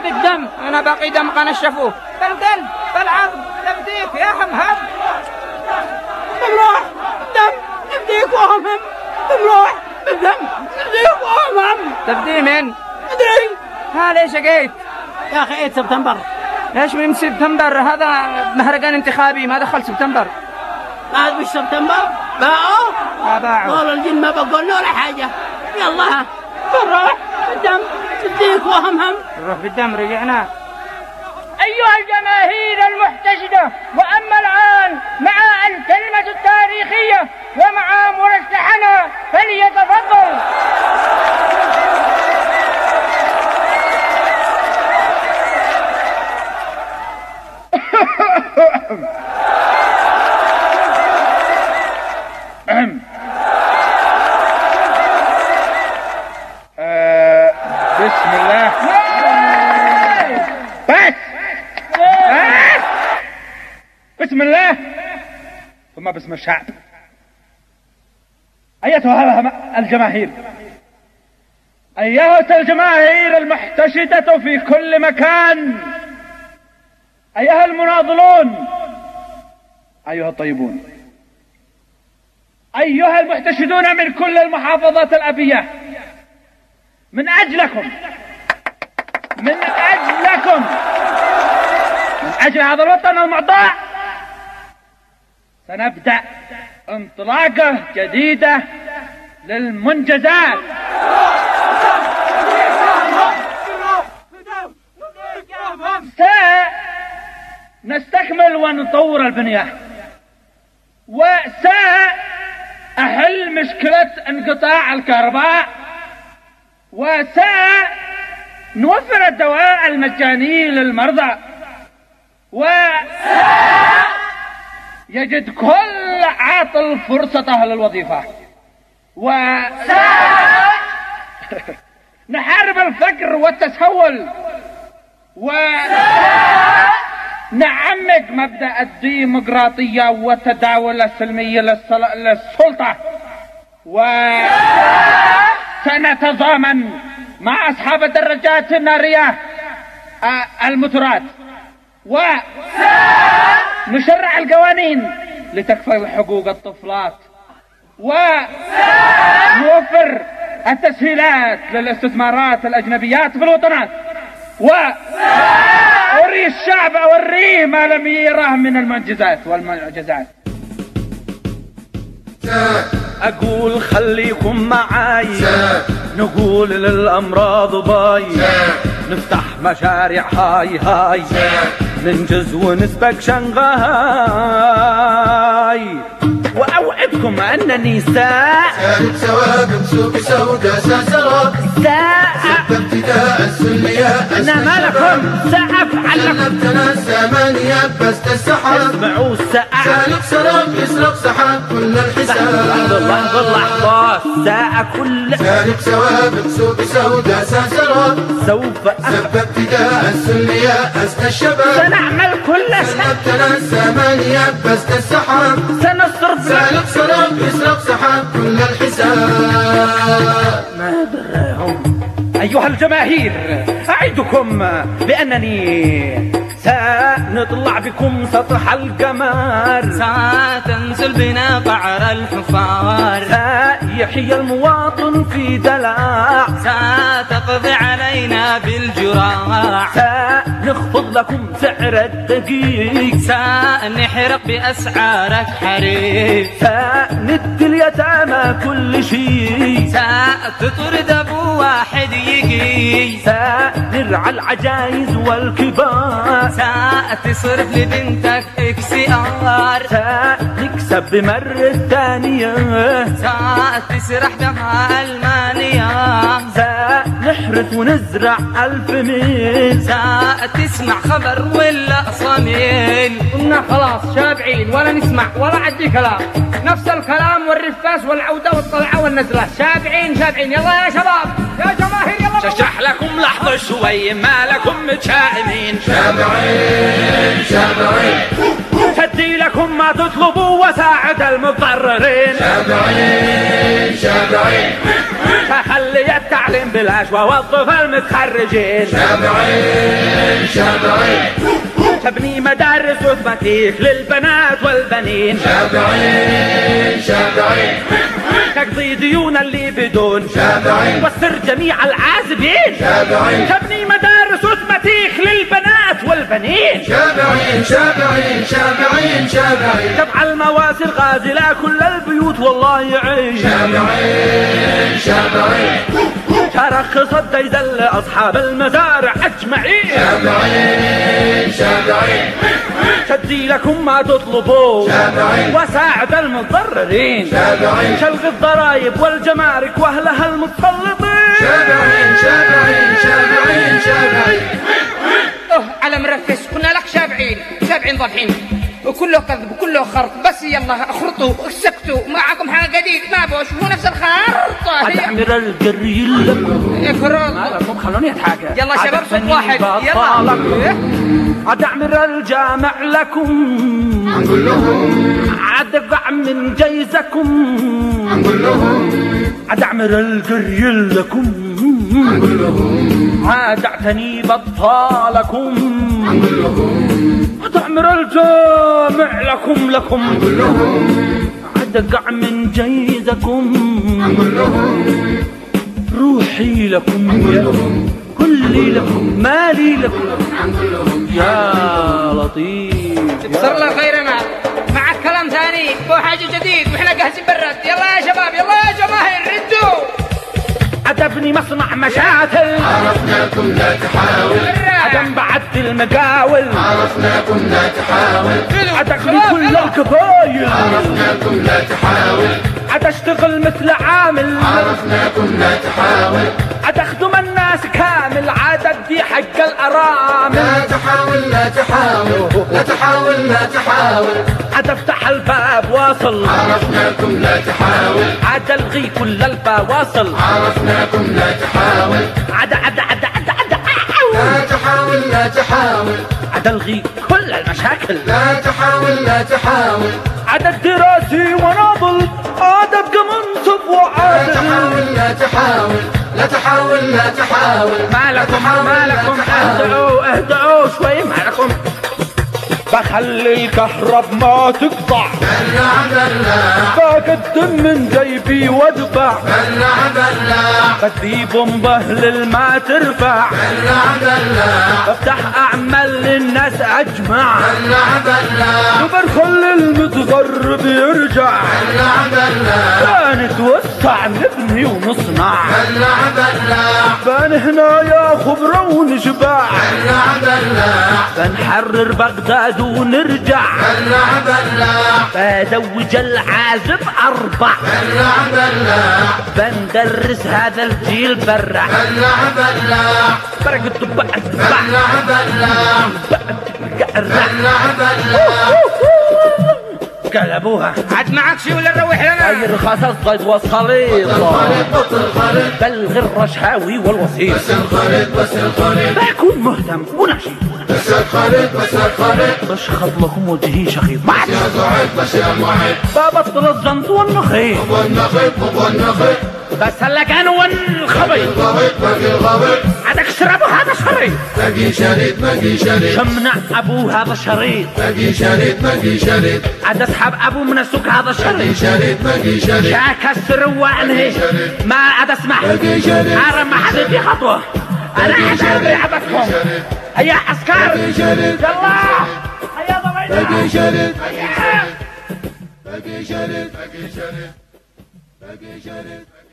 بالدم، أنا باقي دم قنشفوه، بالقلب بالعظم تبديك يا همهم. بالروح دم تبديك وهمهم، بالروح بالدم تبديك وهمهم. تبدي من؟ أدري. ها ليش شقيت؟ يا أخي 8 سبتمبر. ليش من سبتمبر؟ هذا مهرجان انتخابي، ما دخل سبتمبر. ما مش سبتمبر؟ باعوا؟ ما باعوا والله الجن ما بقولنا ولا حاجة. يلا بالروح بالدم تبديك وهمهم. نروح بالدم رجعنا. أيها الجماهير المحتشدة، وأما الآن مع الكلمة التاريخية ومع مرشحنا فليتفضل. بسم الله. بس بسم الله ثم باسم الشعب. أيتها الجماهير، أيها الجماهير المحتشدة في كل مكان، أيها المناضلون، أيها الطيبون، أيها المحتشدون من كل المحافظات الأبية، من أجلكم من أجل هذا الوطن المعطاء سنبدأ انطلاقة جديدة للمنجزات. سنستكمل ونطور البنية، وسأحل مشكلة انقطاع الكهرباء، وسنوفر الدواء المجاني للمرضى، ويجد كل عاطل فرصته للوظيفة، نحارب الفقر والتسول، ونعمق مبدأ الديمقراطية والتداول السلمي للسلطة، وسنتضامن مع أصحاب الدراجات النارية المترات، ونشرع القوانين لتكفل حقوق الطفلات، ونوفر التسهيلات للاستثمارات الأجنبيات في الوطنات، وأري الشعب أوريه ما لم يره من المنجزات والمعجزات. أقول خليكم معاي، نقول للأمراض باي، نفتح مشاريع هاي ننجز ونسبق شنغهاي، وأوعدكم أنني سالك سوابق سوق سوداء ساسرات ابتداء السلمية أنا ما لكم سأفعل لكم سلبتنا السامانية بس السحاب. اسمعوا سالك سراب يسرق سحاب كل الحساب. لحظة سأكل سالك سوابق سوق سوداء ساسرات سوف ابتداء السلمية أزكى الشباب. سنعمل كل شيء سلبتنا السامانية بس السحاب. سنصرف سالك سراب يسرق سحاب كل الحساب. ما درهم. أيها الجماهير، أعدكم بأنني سنطلع بكم سطح القمر، ستنزل بنا قعر الحفار، سيحيى المواطن في دلع، ستقضي علينا بالجراع، سنخفض لكم سعر الدقيق، سنحرق بأسعارك حريق، سندي اليتامى كل شيء، ستطرد أبو واحد يجي، سنرعى العجايز والكبار، ستصرف لبنتك XR، سنكسب بمرة الثانية، ستسرح بها ألمانيا، سنحرث ونزرع 1000 ميل، ستسمع خبر ولا صميل. قلنا خلاص شابعين ولا نسمع ولا عدي كلام، نفس الكلام والرفاس والعودة والطلعة والنزلة، شابعين يلا يا شباب يا جماهير يلا. ششح لكم لحظة شوي ما لكم متشائمين، شابعين شدي لكم ما تطلبوا وساعد المضطرين. شابعين شابعين خلي التعليم بلاش ووظف المتخرجين. شابعين شابعين تبني مدارس وثباتيك للبنات والبنين. شابعين شابعين تقضي ديون اللي بدون. شابعين وسر جميع العازبين. شابعين تبني مدارس وثباتيك للبنات والبنين. شابعين شابعين شابعين شابعين تبع المواسي الغازلة كل البيوت والله يعين. شابعين شابعين ترخص الديزل لأصحاب المزارع أجمعين. شابعين شابعين شدي لكم ما تطلبوا شابعين وساعد المضطرين. شابعين شلغ الضرائب والجمارك واهلها المتسلطين. شابعين شابعين شابعين شابعين على مرفس قلنا لك شابعين ضابحين وكله كذب وكله خرط. بس يلا اخرطوا اسكتوا معكم حاجه جديد ما بوش هو نفس الخرطه. أدعمر القريل افرط مالكم خلوني اتحاكى. يلا شباب صوت واحد يلا. أدعمر الجامع لكم نقول لهم أدفع من جيزكم. نقول لهم أدعمر القريل لكم نقول لهم عاد اعتني بطالكم. نقول لهم أدعمر الجامع لكم نقول لهم أدقع من جيزكم. نقول لهم روحي لكم كلي لكم مالي لكم يا لطيف. صار الله خيرنا معك كلام ثاني وحاجه جديد واحنا جاهزين بالرد. يلا يا شباب يلا يا جماهير ردوا. أتبني مصنع مشاتل عرفناكم لا تحاول. أدم بعد المقاول عرفناكم لا تحاول. أتخلي كل القبايل. عرفناكم لا تحاول. أتشتغل مثل عامل. عرفناكم لا تحاول. أتخدم الناس كامل. عاد أدي حق الأرامل. لا تحاول لا تحاول لا تحاول لا تحاول. أتفتح الباب واصل. عرفناكم لا تحاول. عاد ألغي كل الفواصل. عرفناكم لا تحاول. عاد لا تحاول لا تحاول. عاد ألغي كل المشاكل. لا تحاول لا تحاول. عاد الدراسي وناضل. عاد أبقى منصف لا وعادل. تحاول لا تحاول لا تحاول لا تحاول. مالكم اهدعوا شوي مالكم. بخلي الكهرب ما تقطع. دلع دلع بقدم من جيبي وادفع. دلع دلع بدي بومبه للما ترفع. دلع دلع بفتح اعمل للناس اجمع. دلع دلع وبنخلي المتغرب يرجع. دلع دلع نتوسع نبني ونصنع. دلع دلع بان هنا يا خبرة ونشبع. دلع دلع بنحرر بغداد ونرجع. دلع دلع بدوج العازب 4. دلع دلع بندرس هذا الجيل برع. دلع دلع برق الطبع دلع دلع دلع دلع قلبوها. عاد معك شي ولا نروح لنا؟ اي رخاص الصيد والخليط. الخليط بط الخليط. بلغ الرشاوي والوسيط. بس الخليط بس الخليط. بكون مهتم ونشيط. بس الخليط بس الخليط. بشخط لكم وجهي شخيط. ما عاد يا زعيد بس يا معيد. ببطل الزنط والنخيط. والنخيط والنخيط. بس اللكان والخبيط. الغويط باقي الغويط. عاد اشربوا هذا الشريط. باقي شريط باقي شريط. شمنع ابو هذا الشريط. باقي شريط باقي شريط. عاد اسحب ابو من السوق هذا باقي الشريط. شريط باقي شريط. شاك السروة عنه ما عاد اسمح. باقي شريط. عرم ما حد في خطوة. انا عاد لعبتكم. هيا عسكر باقي شريط. يلا هيا ضرينا. باقي شريط. هيا. باقي شريط. باقي شريط. باقي شريط.